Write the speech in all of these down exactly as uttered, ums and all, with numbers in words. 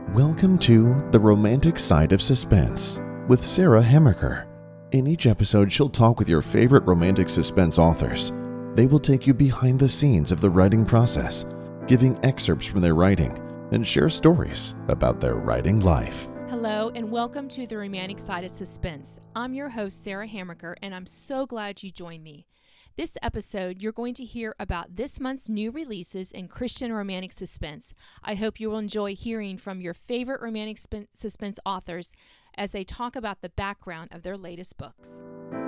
Welcome to The Romantic Side of Suspense with Sarah Hamaker. In each episode, she'll talk with your favorite romantic suspense authors. They will take you behind the scenes of the writing process, giving excerpts from their writing, and share stories about their writing life. Hello, and welcome to The Romantic Side of Suspense. I'm your host, Sarah Hamaker, and I'm so glad you joined me. This episode, you're going to hear about this month's new releases in Christian romantic suspense. I hope you will enjoy hearing from your favorite romantic sp- suspense authors as they talk about the background of their latest books.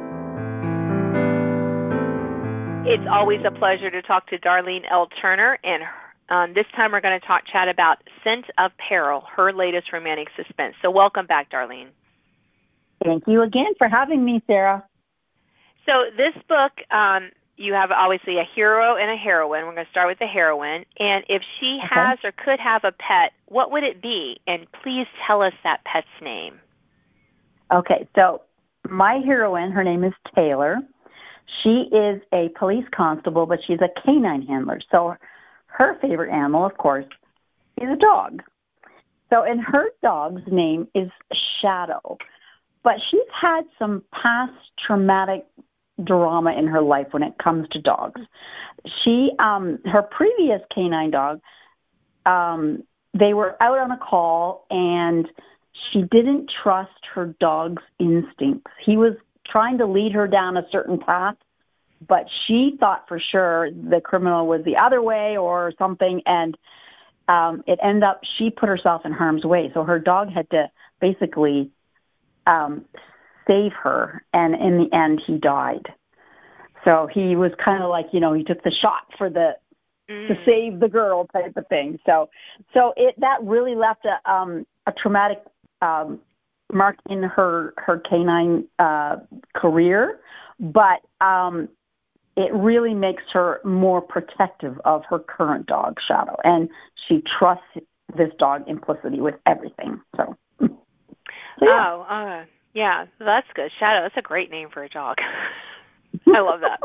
It's always a pleasure to talk to Darlene L. Turner, and um, this time we're going to talk chat about Scent of Peril, her latest romantic suspense. So welcome back, Darlene. Thank you again for having me, Sarah. So this book, um, you have obviously a hero and a heroine. We're going to start with the heroine. And if she Okay. has or could have a pet, what would it be? And please tell us that pet's name. Okay, so my heroine, her name is Taylor. She is a police constable, but she's a canine handler. So her favorite animal, of course, is a dog. So, and her dog's name is Shadow. But she's had some past traumatic drama in her life when it comes to dogs. She, um, her previous canine dog, um, they were out on a call, and she didn't trust her dog's instincts. He was trying to lead her down a certain path, but she thought for sure the criminal was the other way or something, and um, it ended up she put herself in harm's way. So her dog had to basically um, save her, and in the end, he died. So he was kind of like, you know, he took the shot for the Mm. to save the girl type of thing. So, so it that really left a um, a traumatic um, mark in her her canine uh, career, but um, it really makes her more protective of her current dog, Shadow, and she trusts this dog implicitly with everything. So, so yeah. Oh, uh, yeah, that's good. Shadow, that's a great name for a dog. I love that.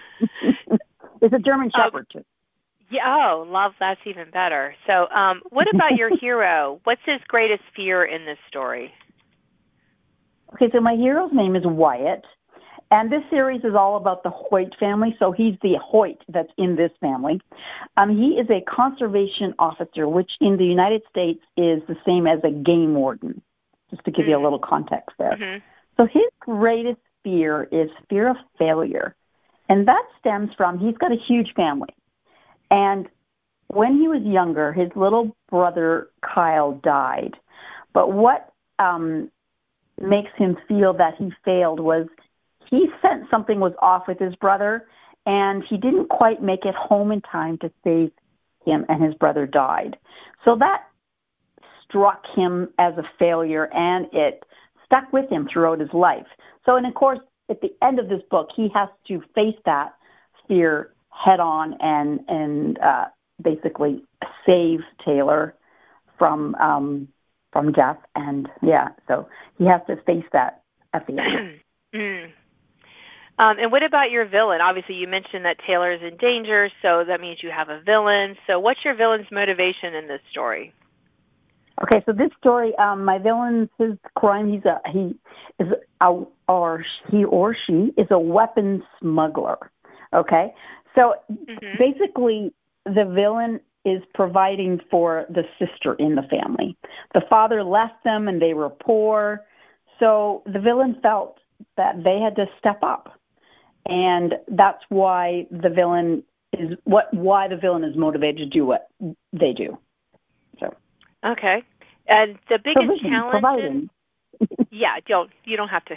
It's a German Um, Shepherd too. Yeah, oh, love, that's even better. So um, what about your hero? What's his greatest fear in this story? Okay, so my hero's name is Wyatt, and this series is all about the Hoyt family. So he's the Hoyt that's in this family. Um, he is a conservation officer, which in the United States is the same as a game warden, just to give you a little context there. Mm-hmm. So his greatest fear is fear of failure, and that stems from he's got a huge family. And when he was younger, his little brother Kyle died. But what um, makes him feel that he failed was he sensed something was off with his brother, and he didn't quite make it home in time to save him, and his brother died. So that struck him as a failure, and it stuck with him throughout his life. So, and of course, at the end of this book, he has to face that fear head on and and uh, basically save Taylor from um, from death. And yeah, so he has to face that at the end. mm. um, and what about your villain? Obviously, you mentioned that Taylor is in danger, so that means you have a villain. So what's your villain's motivation in this story? Okay, so this story, um, my villain, his crime, he's a he is a or he or she is a weapon smuggler. Okay, so Mm-hmm. basically, the villain is providing for the sister in the family. The father left them, and they were poor, so the villain felt that they had to step up, and that's why the villain is what why the villain is motivated to do what they do. So. Okay. And the biggest Provision, challenge providing. in, yeah, don't you don't have to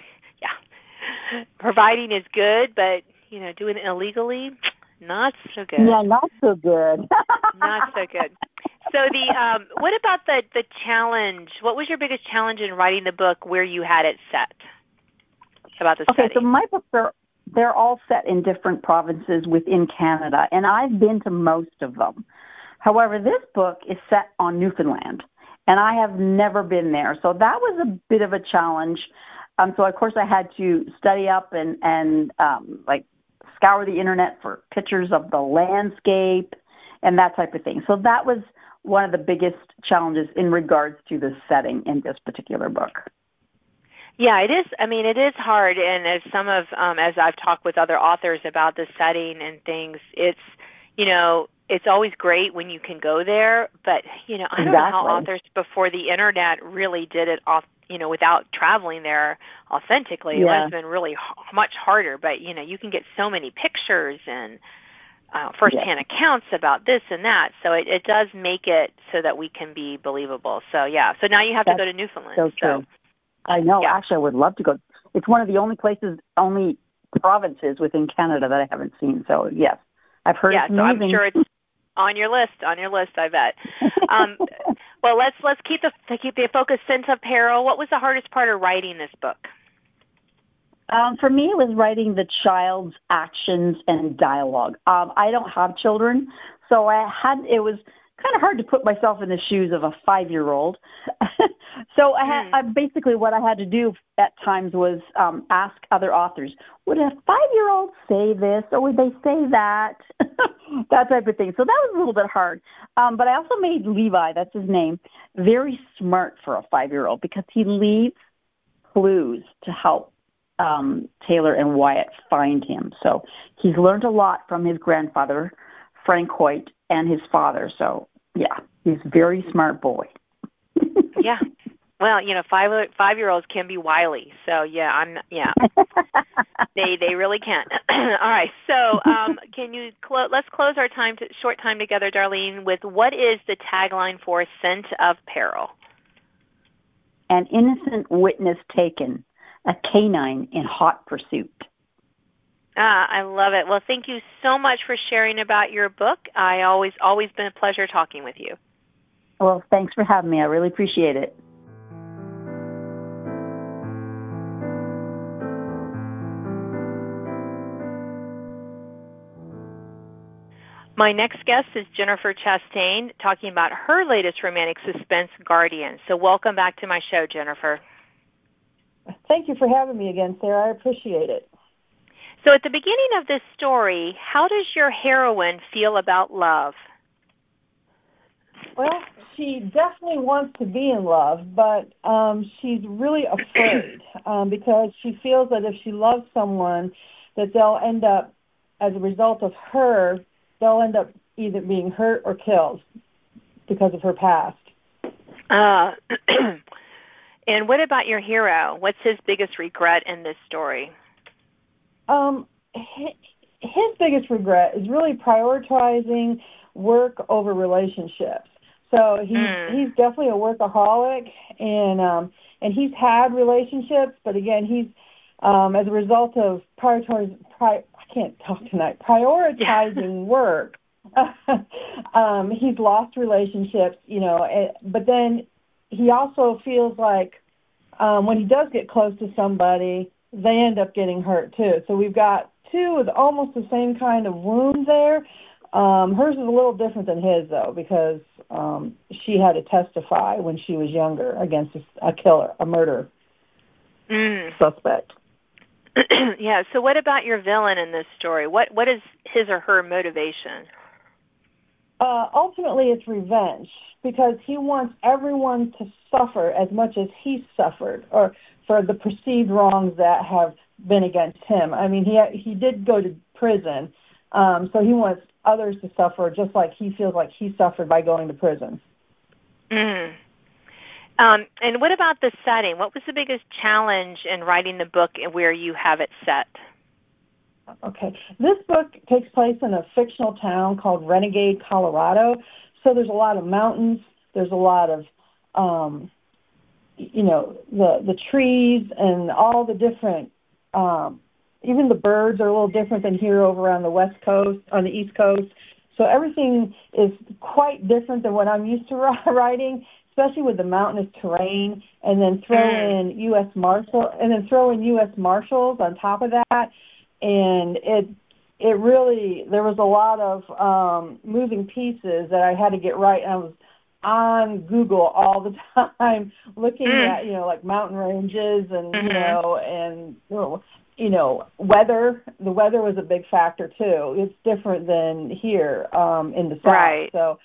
yeah. Providing is good, but you know, doing it illegally, not so good. Yeah, not so good. Not so good. So the um what about the the challenge? What was your biggest challenge in writing the book where you had it set? About the Okay, setting. so my books are they're all set in different provinces within Canada, and I've been to most of them. However, this book is set on Newfoundland, and I have never been there. So that was a bit of a challenge. Um, so, of course, I had to study up and, and um, like scour the internet for pictures of the landscape and that type of thing. So that was one of the biggest challenges in regards to the setting in this particular book. Yeah, it is. I mean, it is hard, and as some of, um, as I've talked with other authors about the setting and things, it's, you know, it's always great when you can go there, but, you know, I don't Exactly. know how authors before the internet really did it off, you know, without traveling there authentically. Yeah. It must have been really h- much harder, but, you know, you can get so many pictures and uh, firsthand Yeah. accounts about this and that, so it, it does make it so that we can be believable. So, yeah, so now you have That's to go to Newfoundland. so true. I know. Yeah. Actually, I would love to go. It's one of the only places, only provinces within Canada that I haven't seen. So, yes, I've heard Yeah, it's so I'm amazing. sure it's on your list, on your list, I bet. Um, well, let's let's keep the keep the focus Scent of Peril. What was the hardest part of writing this book? Um, for me, it was writing the child's actions and dialogue. Um, I don't have children, so I had it was kind of hard to put myself in the shoes of a five-year-old. So I had Mm. I, basically what I had to do at times was um, ask other authors, would a five-year-old say this or would they say that? That type of thing. So that was a little bit hard. Um, but I also made Levi, that's his name, very smart for a five-year-old because he leaves clues to help um, Taylor and Wyatt find him. So he's learned a lot from his grandfather, Frank Hoyt, and his father. So, yeah, he's a very smart boy. Yeah. Well, you know, five five year olds can be wily. So yeah, I'm yeah. they they really can. All right. So um, can you clo- let's close our time to, short time together, Darlene, with what is the tagline for Scent of Peril? An innocent witness taken, a canine in hot pursuit. Ah, I love it. Well, thank you so much for sharing about your book. I always always been a pleasure talking with you. Well, thanks for having me. I really appreciate it. My next guest is Jennifer Chastain, talking about her latest romantic suspense, Guardian. So welcome back to my show, Jennifer. Thank you for having me again, Sarah. I appreciate it. So at the beginning of this story, how does your heroine feel about love? Well, she definitely wants to be in love, but um, she's really afraid um, because she feels that if she loves someone, that they'll end up, as a result of her, they'll end up either being hurt or killed because of her past. Uh, and what about your hero? What's his biggest regret in this story? Um, his biggest regret is really prioritizing work over relationships. So he's Mm. he's definitely a workaholic, and um, and he's had relationships, but again, he's um, as a result of prioritize, pri- I can't talk tonight, prioritizing work. um, he's lost relationships, you know, but then he also feels like um, when he does get close to somebody, they end up getting hurt too. So we've got two with almost the same kind of wound there. Um, hers is a little different than his, though, because um, she had to testify when she was younger against a, a killer, a murder Mm. suspect. Yeah, so what about your villain in this story? What What is his or her motivation? Uh, ultimately, it's revenge, because he wants everyone to suffer as much as he suffered, or for the perceived wrongs that have been against him. I mean, he he did go to prison, um, so he wants others to suffer just like he feels like he suffered by going to prison. Mm. Um, and what about the setting? What was the biggest challenge in writing the book and where you have it set? Okay. This book takes place in a fictional town called Renegade, Colorado. So there's a lot of mountains. There's a lot of, um, you know, the the trees and all the different, um, even the birds are a little different than here over on the West Coast, on the East Coast. So everything is quite different than what I'm used to writing, especially with the mountainous terrain, and then throw Mm. in U S Marshal, and then throw in U S Marshals on top of that. And it it really, there was a lot of um, moving pieces that I had to get right. And I was on Google all the time looking Mm. at, you know, like mountain ranges and, Mhm. you know, and, you know, you know, weather. The weather was a big factor, too. It's different than here um, in the South. Right. So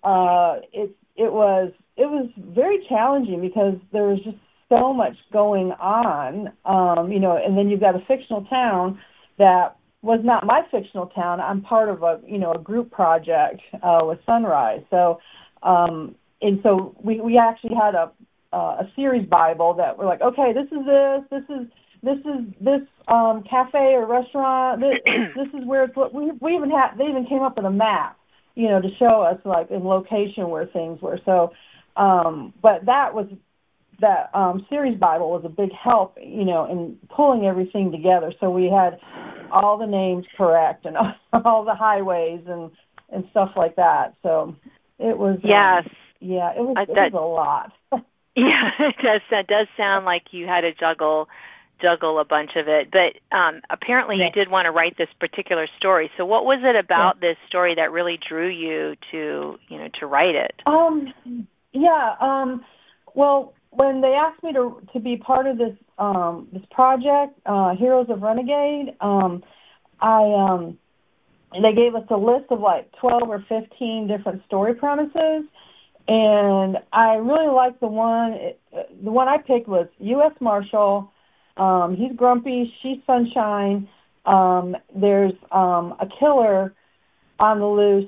uh, it it was it was very challenging because there was just so much going on, um, you know, and then you've got a fictional town that was not my fictional town. I'm part of a, you know, a group project uh, with Sunrise. So, um, and so we, we actually had a uh, a series Bible that we're like, okay, this is this, this is this is this um, cafe or restaurant. This, this is where it's. We we even had they even came up with a map, you know, to show us like in location where things were. So, um, but that was. That um, series Bible was a big help, you know, in pulling everything together. So we had all the names correct and all the highways and, and stuff like that. So it was, yes, um, yeah, it was, uh, it that, was a lot. Yeah, it does. That does sound like you had to juggle, juggle a bunch of it. But um, apparently, yes. you did want to write this particular story. So what was it about yes. this story that really drew you to, you know, to write it? Um, yeah. Um, well. When they asked me to to be part of this um, this project, uh, Heroes of Renegade, um, I um, they gave us a list of like twelve or fifteen different story premises, and I really liked the one. It, the one I picked was U S Marshal. Um, he's grumpy. She's sunshine. Um, there's um, a killer on the loose,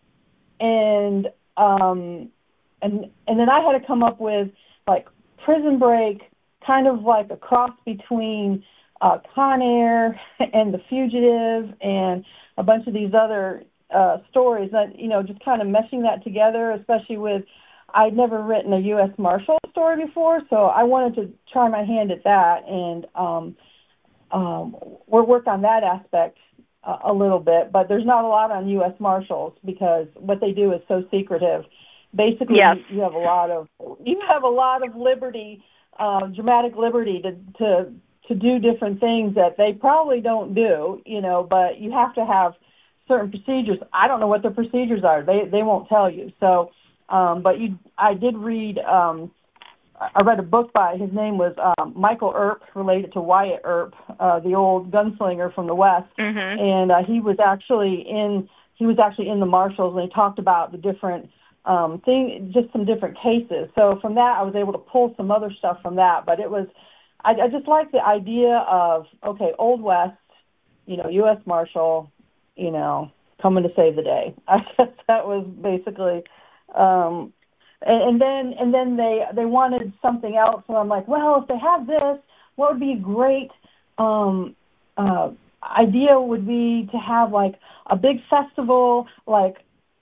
and um, and and then I had to come up with like Prison Break, kind of like a cross between uh, Con Air and The Fugitive and a bunch of these other uh, stories that, you know, just kind of meshing that together, especially with, I'd never written a U S Marshal story before, so I wanted to try my hand at that, and um, um, we'll work on that aspect uh, a little bit, but there's not a lot on U S Marshals because what they do is so secretive. Basically, yes. you, you have a lot of you have a lot of liberty, uh, dramatic liberty to, to to do different things that they probably don't do, you know. But you have to have certain procedures. I don't know what the procedures are. They they won't tell you. So, um, but you, I did read. Um, I read a book by his name was um, Michael Earp, related to Wyatt Earp, uh, the old gunslinger from the West, mm-hmm. and uh, he was actually in he was actually in the Marshals, and he talked about the different. Um, thing, just some different cases. So from that, I was able to pull some other stuff from that. But it was, I, I just like the idea of, okay, Old West, you know, U S Marshal, you know, coming to save the day. I guess that was basically, um, and, and then and then they they wanted something else, and I'm like, well, if they have this, what would be a great um, uh, idea would be to have like a big festival, like.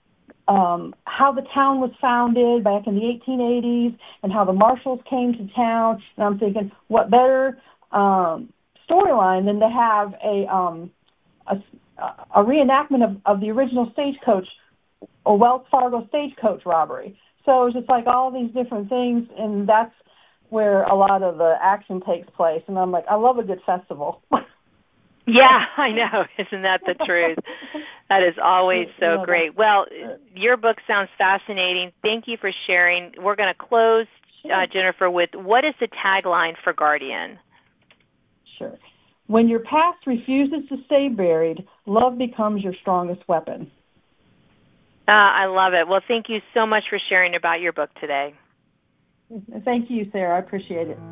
Um, how the town was founded back in the eighteen eighties and how the Marshals came to town. And I'm thinking, what better um, storyline than to have a, um, a, a reenactment of, of the original Stagecoach or Wells Fargo Stagecoach robbery. So it's just like all these different things, and that's where a lot of the action takes place. And I'm like, I love a good festival. Yeah, I know. Isn't that the truth? That is always so great. Well, your book sounds fascinating. Thank you for sharing. We're going to close, uh, Jennifer, with what is the tagline for Guardian? Sure. When your past refuses to stay buried, love becomes your strongest weapon. Uh, I love it. Well, thank you so much for sharing about your book today. Thank you, Sarah. I appreciate it.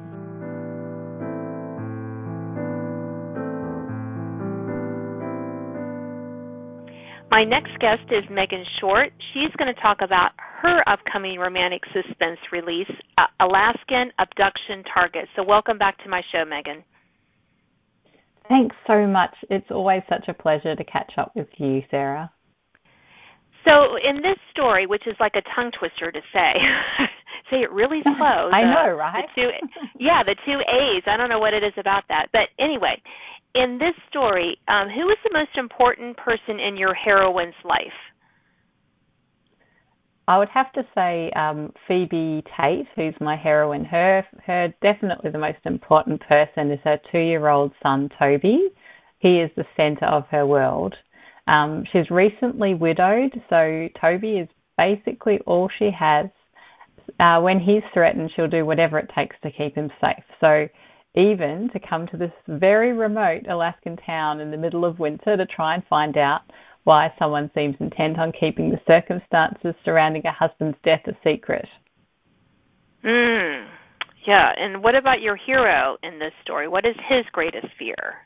My next guest is Megan Short. She's going to talk about her upcoming romantic suspense release, uh, Alaskan Abduction Target. So welcome back to my show, Megan. Thanks so much. It's always such a pleasure to catch up with you, Sarah. So in this story, which is like a tongue twister to say, say it really slow. I the, know, right? The two, yeah, the two A's. I don't know what it is about that. But anyway, in this story, um, who is the most important person in your heroine's life? I would have to say um, Phoebe Tate, who's my heroine. Her, her definitely the most important person is her two-year-old son, Toby. He is the center of her world. Um, she's recently widowed, so Toby is basically all she has. Uh, when he's threatened, she'll do whatever it takes to keep him safe. So even to come to this very remote Alaskan town in the middle of winter to try and find out why someone seems intent on keeping the circumstances surrounding a husband's death a secret. Mm, yeah, and what about your hero in this story? What is his greatest fear?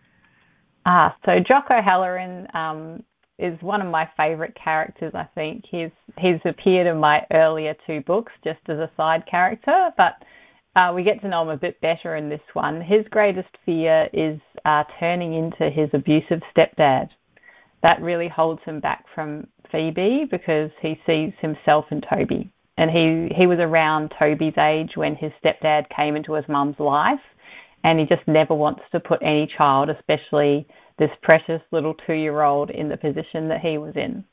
Ah, so Jock O'Halloran um, is one of my favourite characters, I think. He's he's appeared in my earlier two books just as a side character, but uh, we get to know him a bit better in this one. His greatest fear is uh, turning into his abusive stepdad. That really holds him back from Phoebe because he sees himself in Toby. And he, he was around Toby's age when his stepdad came into his mum's life, and he just never wants to put any child, especially this precious little two-year-old, in the position that he was in.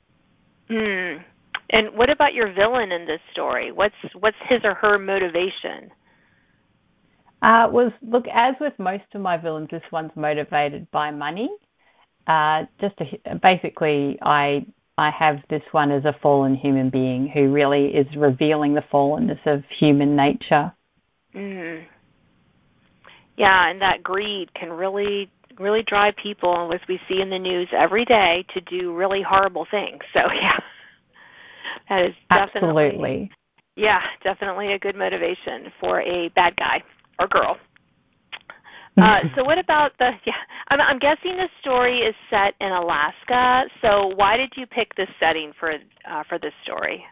Mm. And what about your villain in this story? What's what's his or her motivation? Uh, was look, as with most of my villains, this one's motivated by money. Uh, just to, basically, I I have this one as a fallen human being who really is revealing the fallenness of human nature. Mm. Yeah, and that greed can really really drive people, as we see in the news every day, to do really horrible things. So yeah, that is definitely Absolutely. Yeah, definitely a good motivation for a bad guy or girl. Uh, so what about the, yeah, I'm, I'm guessing the story is set in Alaska, so why did you pick this setting for uh, for this story?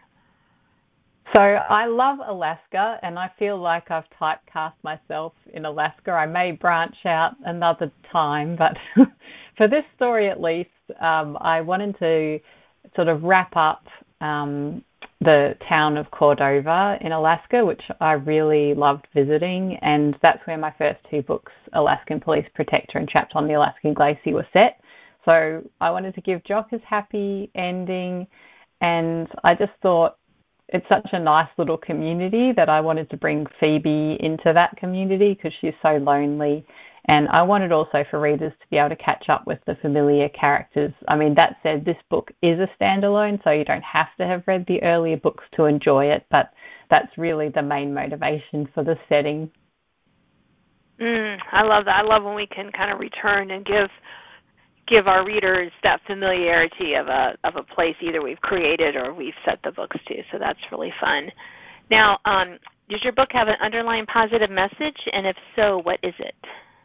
So I love Alaska, and I feel like I've typecast myself in Alaska. I may branch out another time, but for this story at least, um, I wanted to sort of wrap up um, the town of Cordova in Alaska, which I really loved visiting, and that's where my first two books, Alaskan Police Protector and Trapped on the Alaskan Glacier, were set. So I wanted to give Jock his happy ending, and I just thought it's such a nice little community that I wanted to bring Phoebe into that community because she's so lonely. And I wanted also for readers to be able to catch up with the familiar characters. I mean, that said, this book is a standalone, so you don't have to have read the earlier books to enjoy it, but that's really the main motivation for the setting. Mm, I love that. I love when we can kind of return and give give our readers that familiarity of a of a place either we've created or we've set the books to. So that's really fun. Now, um, does your book have an underlying positive message? And if so, what is it?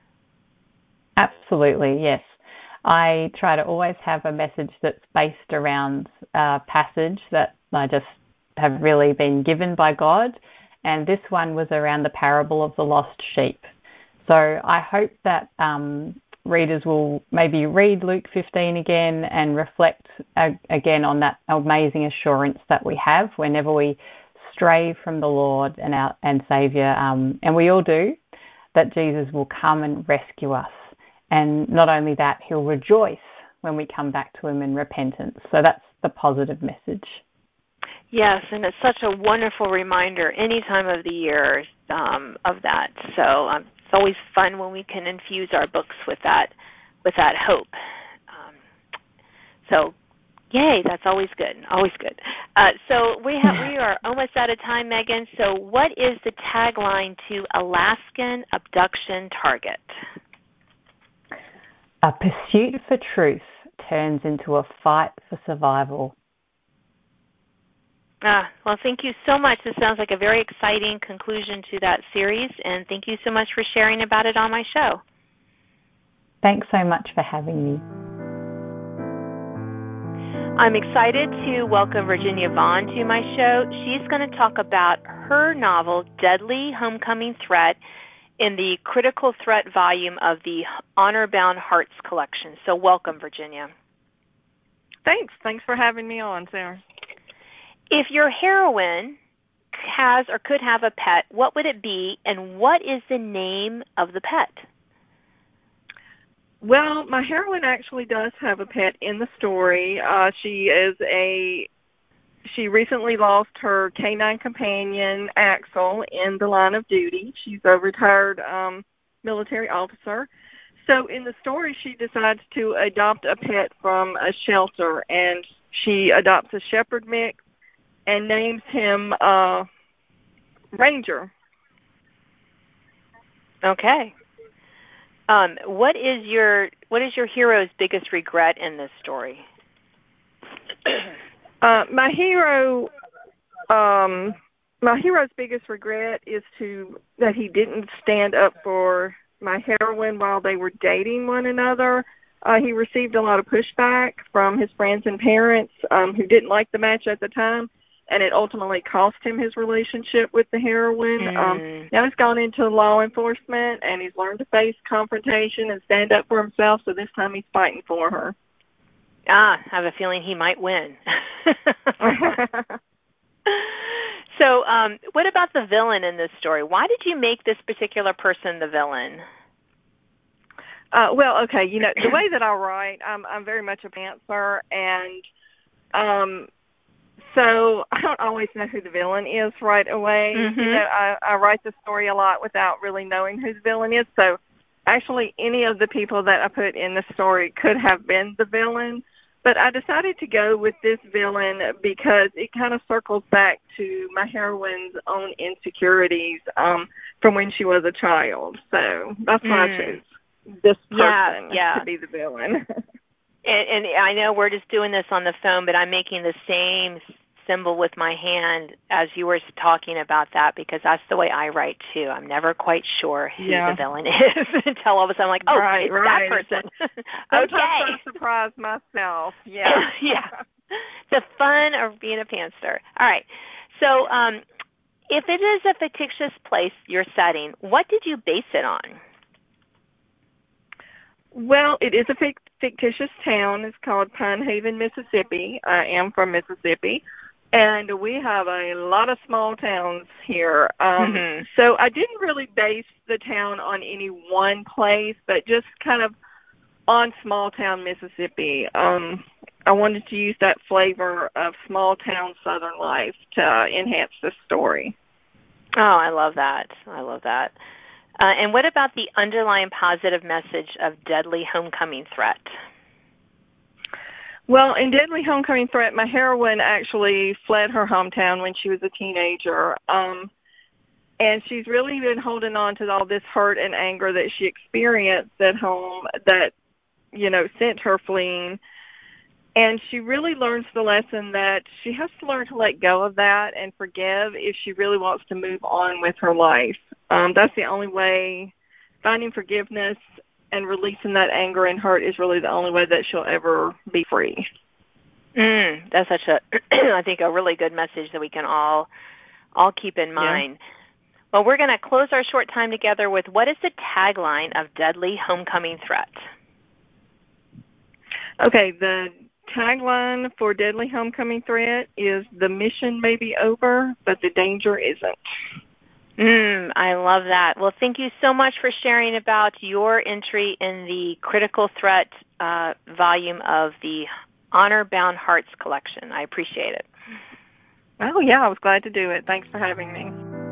Absolutely, yes. I try to always have a message that's based around a passage that I just have really been given by God. And this one was around the parable of the lost sheep. So I hope that um, readers will maybe read Luke fifteen again and reflect uh, again on that amazing assurance that we have whenever we stray from the Lord and our and Saviour, um, and we all do, that Jesus will come and rescue us. And not only that, he'll rejoice when we come back to him in repentance. So that's the positive message. Yes, and it's such a wonderful reminder any time of the year um, of that. So um, it's always fun when we can infuse our books with that, with that hope. Um, so, yay! That's always good. Always good. Uh, so we have we are almost out of time, Megan. So, what is the tagline to Alaskan Abduction Target? A pursuit for truth turns into a fight for survival. Ah, well, thank you so much. This sounds like a very exciting conclusion to that series, and thank you so much for sharing about it on my show. Thanks so much for having me. I'm excited to welcome Virginia Vaughn to my show. She's going to talk about her novel, Deadly Homecoming Threat, in the Critical Threat volume of the Honor Bound Hearts collection. So welcome, Virginia. Thanks. Thanks for having me on, Sarah. If your heroine has or could have a pet, what would it be, and what is the name of the pet? Well, my heroine actually does have a pet in the story. Uh, she is a She recently lost her canine companion, Axel, in the line of duty. She's a retired um, military officer. So in the story, she decides to adopt a pet from a shelter, and she adopts a shepherd mix and names him uh, Ranger. Okay. Um, what is your what is your hero's biggest regret in this story? Uh, my hero, um, my hero's biggest regret is to that he didn't stand up for my heroine while they were dating one another. Uh, he received a lot of pushback from his friends and parents um, who didn't like the match at the time, and it ultimately cost him his relationship with the heroine. Mm. Um, now he's gone into law enforcement, and he's learned to face confrontation and stand up for himself, so this time he's fighting for her. Ah, I have a feeling he might win. So um, what about the villain in this story? Why did you make this particular person the villain? Uh, well, okay, you know, the way that I write, I'm, I'm very much a pantser, and um, so I don't always know who the villain is right away. Mm-hmm. You know, I, I write the story a lot without really knowing who the villain is, so actually any of the people that I put in the story could have been the villain. But I decided to go with this villain because it kind of circles back to my heroine's own insecurities um, from when she was a child. So that's why mm. I chose this person yeah, yeah. to be the villain. and, and I know we're just doing this on the phone, but I'm making the same symbol with my hand as you were talking about that, because that's the way I write too. I'm never quite sure who yeah. the villain is until all of a sudden I'm like, oh, right, it's right. that person. Sometimes okay. I surprise myself. Yeah. yeah. The fun of being a pantser. All right. So um, if it is a fictitious place you're setting, what did you base it on? Well, it is a fictitious town. It's called Pine Haven, Mississippi. I am from Mississippi. And we have a lot of small towns here. Um, mm-hmm. So I didn't really base the town on any one place, but just kind of on small town Mississippi. Um, I wanted to use that flavor of small town Southern life to uh, enhance the story. Oh, I love that. I love that. Uh, and what about the underlying positive message of deadly homecoming threat? Well, in Deadly Homecoming Threat, my heroine actually fled her hometown when she was a teenager. Um, and she's really been holding on to all this hurt and anger that she experienced at home that, you know, sent her fleeing. And she really learns the lesson that she has to learn to let go of that and forgive if she really wants to move on with her life. Um, that's the only way. Finding forgiveness and releasing that anger and hurt is really the only way that she'll ever be free. Mm, that's such a, I think, a really good message that we can all, all keep in mind. Yeah. Well, we're going to close our short time together with what is the tagline of Deadly Homecoming Threat? Okay, the tagline for Deadly Homecoming Threat is the mission may be over, but the danger isn't. Mm, I love that. Well, thank you so much for sharing about your entry in the Critical Threat uh, volume of the Honor Bound Hearts collection. I appreciate it. Oh, yeah, I was glad to do it. Thanks for having me.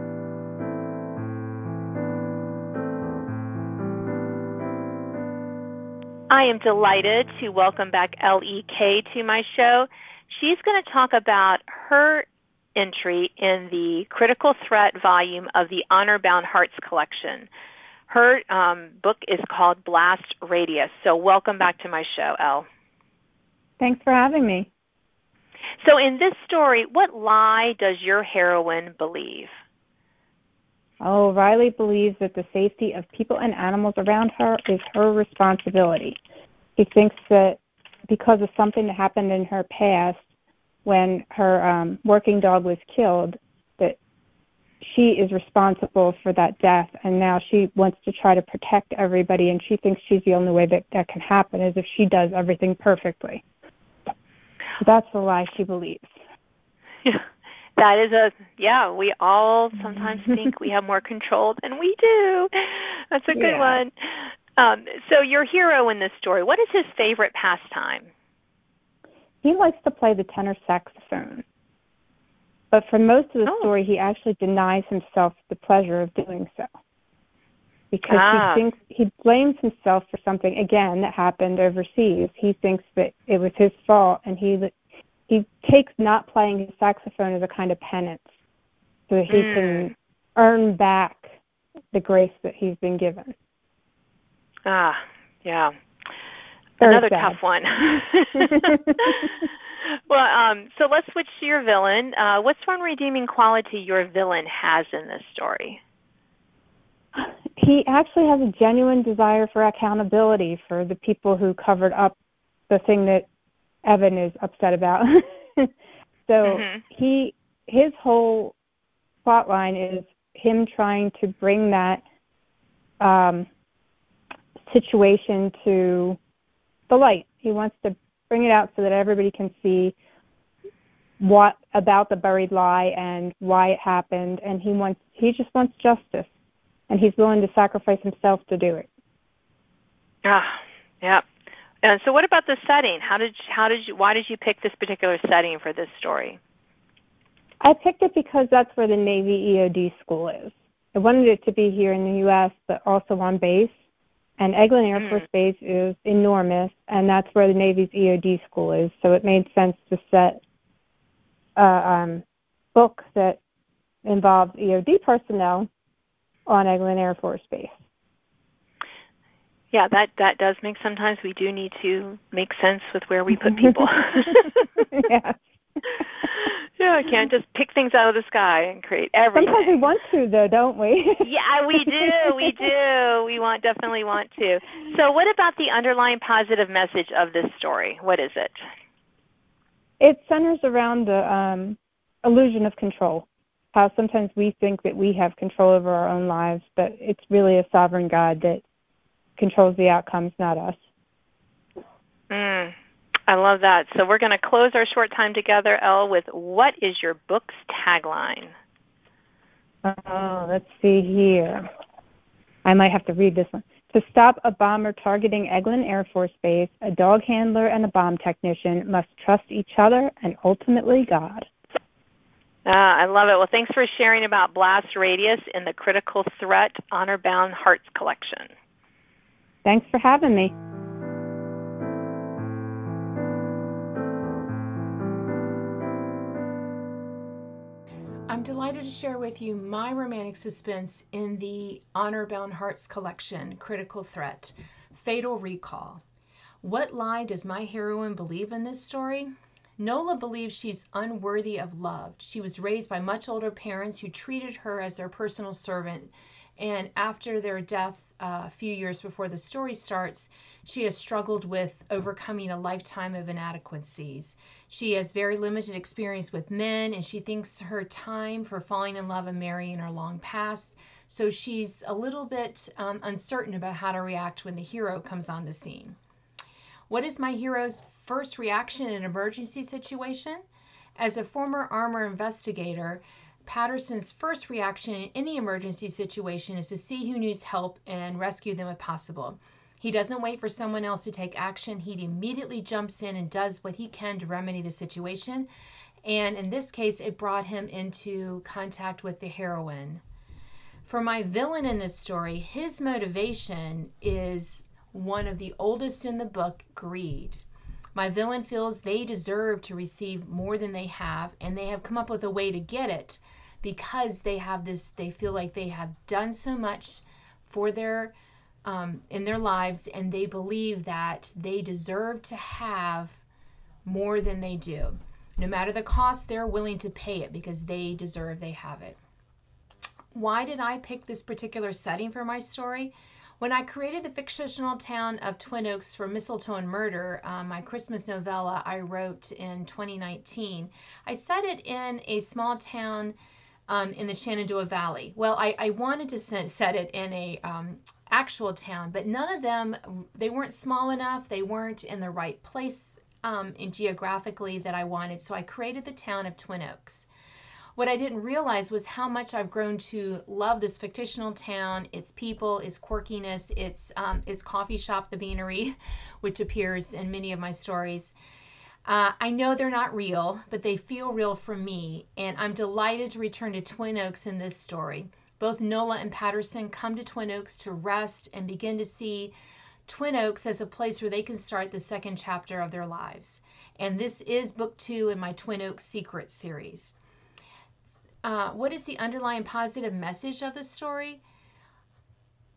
I am delighted to welcome back L E K to my show. She's going to talk about her entry in the Critical Threat volume of the Honor Bound Hearts collection. Her um, book is called Blast Radius. So welcome back to my show, Elle. Thanks for having me. So in this story, what lie does your heroine believe? Oh, Riley believes that the safety of people and animals around her is her responsibility. She thinks that because of something that happened in her past, when her um, working dog was killed, that she is responsible for that death, and now she wants to try to protect everybody, and she thinks she's the only way that that can happen is if she does everything perfectly. So that's the lie she believes. Yeah, that is a, yeah, we all sometimes think we have more control than we do. That's a good yeah. one. Um, so your hero in this story, what is his favorite pastime? He likes to play the tenor saxophone. But for most of the oh. story, he actually denies himself the pleasure of doing so. Because ah. he thinks he blames himself for something, again, that happened overseas. He thinks that it was his fault, and he he takes not playing his saxophone as a kind of penance so that he mm. can earn back the grace that he's been given. Ah, yeah. Very Another sad. tough one. Well, um, so let's switch to your villain. Uh, what's one redeeming quality your villain has in this story? He actually has a genuine desire for accountability for the people who covered up the thing that Evan is upset about. so Mm-hmm. he his whole plot line is him trying to bring that um, situation to the light. He wants to bring it out so that everybody can see what about the buried lie and why it happened, and he wants he just wants justice, and he's willing to sacrifice himself to do it. Ah, yeah. And so, what about the setting? How did you, how did you why did you pick this particular setting for this story? I picked it because that's where the Navy E O D school is. I wanted it to be here in the U S, but also on base. And Eglin Air Mm. Force Base is enormous, and that's where the Navy's E O D school is. So it made sense to set a um, book that involves E O D personnel on Eglin Air Force Base. Yeah, that, that does make sometimes we do need to make sense with where we put people. Yes. Yeah, I can't just pick things out of the sky and create everything. Sometimes we want to, though, don't we? Yeah, we do. We do. We want definitely want to. So what about the underlying positive message of this story? What is it? It centers around the um, illusion of control, how sometimes we think that we have control over our own lives, but it's really a sovereign God that controls the outcomes, not us. Mm, I love that. So we're going to close our short time together, Elle, with what is your book's tagline? Oh, let's see here. I might have to read this one. To stop a bomber targeting Eglin Air Force Base, a dog handler and a bomb technician must trust each other and ultimately God. Ah, I love it. Well, thanks for sharing about Blast Radius in the Critical Threat Honor Bound Hearts collection. Thanks for having me. I'm delighted to share with you my romantic suspense in the Honor Bound Hearts collection, Critical Threat, Fatal Recall. What lie does my heroine believe in this story? Nola believes she's unworthy of love. She was raised by much older parents who treated her as their personal servant, and after their death uh, a few years before the story starts, she has struggled with overcoming a lifetime of inadequacies. She has very limited experience with men, and she thinks her time for falling in love and marrying are long past, so she's a little bit um, uncertain about how to react when the hero comes on the scene. What is my hero's first reaction in an emergency situation? As a former armor investigator, Patterson's first reaction in any emergency situation is to see who needs help and rescue them if possible. He doesn't wait for someone else to take action. He immediately jumps in and does what he can to remedy the situation. And in this case, it brought him into contact with the heroine. For my villain in this story, his motivation is one of the oldest in the book, greed. My villain feels they deserve to receive more than they have, and they have come up with a way to get it because they have this, they feel like they have done so much for their, um, in their lives, and they believe that they deserve to have more than they do. No matter the cost, they're willing to pay it because they deserve, they have it. Why did I pick this particular setting for my story? When I created the fictional town of Twin Oaks for Mistletoe and Murder, um, my Christmas novella I wrote in twenty nineteen, I set it in a small town um, in the Shenandoah Valley. Well, I, I wanted to set it in a um, actual town, but none of them, they weren't small enough, they weren't in the right place um, and geographically that I wanted, so I created the town of Twin Oaks. What I didn't realize was how much I've grown to love this fictional town, its people, its quirkiness, its um, its coffee shop, the Beanery, which appears in many of my stories. Uh, I know they're not real, but they feel real for me, and I'm delighted to return to Twin Oaks in this story. Both Nola and Patterson come to Twin Oaks to rest and begin to see Twin Oaks as a place where they can start the second chapter of their lives. And this is book two in my Twin Oaks Secrets series. Uh, what is the underlying positive message of the story?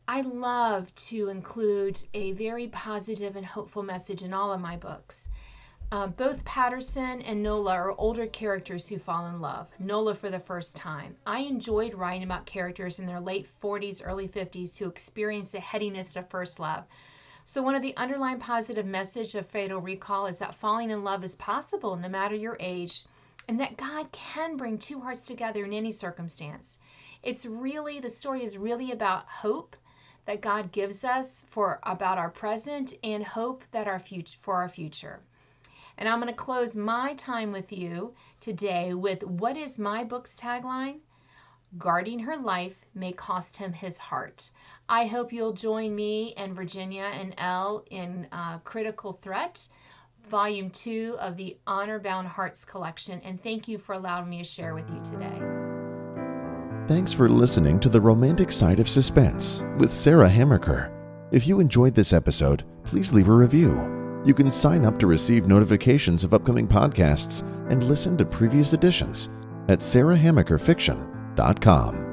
I love to include a very positive and hopeful message in all of my books. Uh, both Patterson and Nola are older characters who fall in love, Nola for the first time. I enjoyed writing about characters in their late forties, early fifties who experienced the headiness of first love. So one of the underlying positive message of Fatal Recall is that falling in love is possible no matter your age, and that God can bring two hearts together in any circumstance. It's really, the story is really about hope that God gives us for about our present and hope that our future for our future. And I'm going to close my time with you today with what is my book's tagline? Guarding her life may cost him his heart. I hope you'll join me and Virginia and Elle in uh, Critical Threat, Volume two of the Honor Bound Hearts collection. And thank you for allowing me to share with you today. Thanks for listening to The Romantic Side of Suspense with Sarah Hammaker. If you enjoyed this episode, please leave a review. You can sign up to receive notifications of upcoming podcasts and listen to previous editions at sarah hammaker fiction dot com.